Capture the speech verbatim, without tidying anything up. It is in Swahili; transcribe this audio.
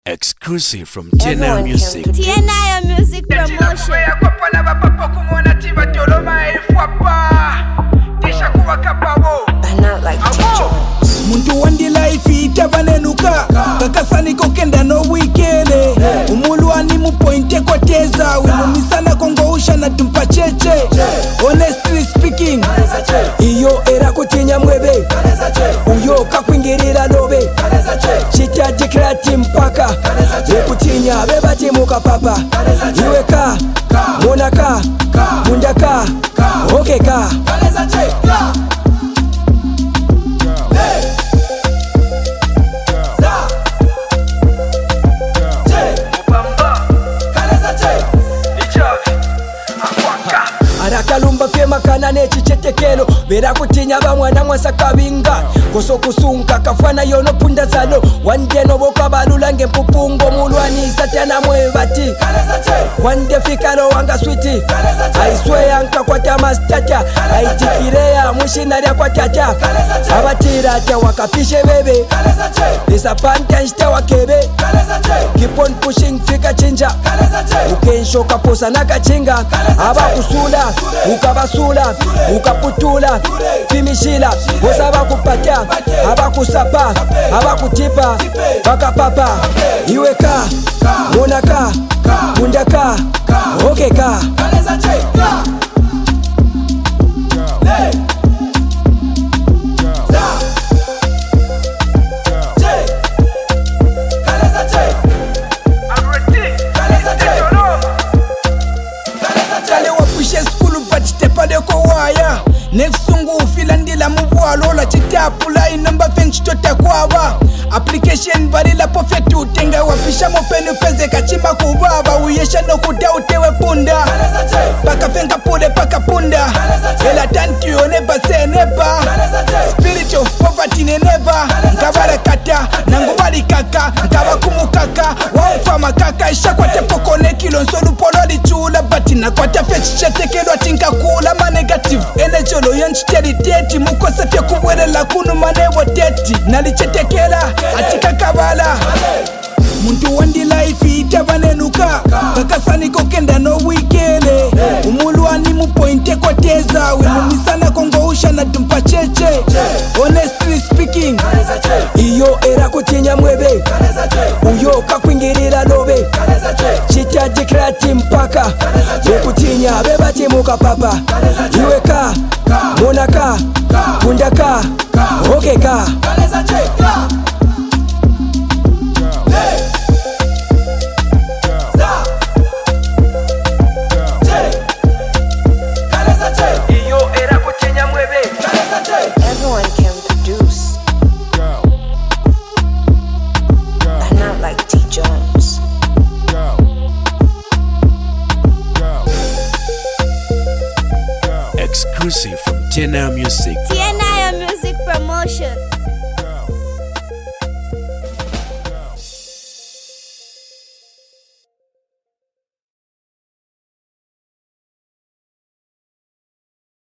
Exclusive from T N I Music. T N I Music Promotion. Not like Muntu wandi life itabanenuka kakasani kokenda no weekele umulwani mupointe kwa teza wimumisana kongousha na tumpa cheche. Honestly speaking iyo era kutinya mwebe uyo kakwingirira lobe chita dikrati mpaka yekutinya bebati muka papa iweka monaka mundaka okeka arakalumba fyema kana nechichetekelo bera kutinya bamwana mwasa kabinga koso kusunka kafana yono punda zalo wande noboka balula ngempupungo mulwani satana mwebati wande fikalo wanga switi aiswe anka kwa tamastata aitikirea mushinari kwa tata abatira ta wakapishe bebe disappointed sta wakebe keep on pushing fika chinja ukensho kaposa nakachinga abakusula ukabasula ukaputula timishila bosaba kupata abakusapa abakutipa bakapapa iweka monaka mundaka okeka nefsungu ufilandila mubwalo la chitapula inamba fenchitota kwaba application barila perfect utenga wapisha mopenu peze kachimba kubaba uyesha no kuda utewe punda paka fenga pule paka punda ela tanki oneba se neba spirit of poverty ne neba nkabara kata nangubali kaka nkaba kumukaka waufa makaka isha kwa tepoko ne kilo nsolu polo li chula batina kwa tafechi chetekelwa tinka kula ma negative energy lo yanchiteri teti mukose fye kubwerela kunu manewo teti nalichetekela atika kabala muntu wandi life itabanenuka kakasani kokenda no weekele umulwani mupointe kwa teza wimumisana kongousha na tumpa cheche. Honestly speaking iyo era kutinya mwebe uyo kakwingirira lobe chita dikrati mpaka yekutinya bebati muka papa iweka monaka mundaka okeka everyone can produce, but not like T Jones. Exclusive from T N I Music. T N I Music Promotion.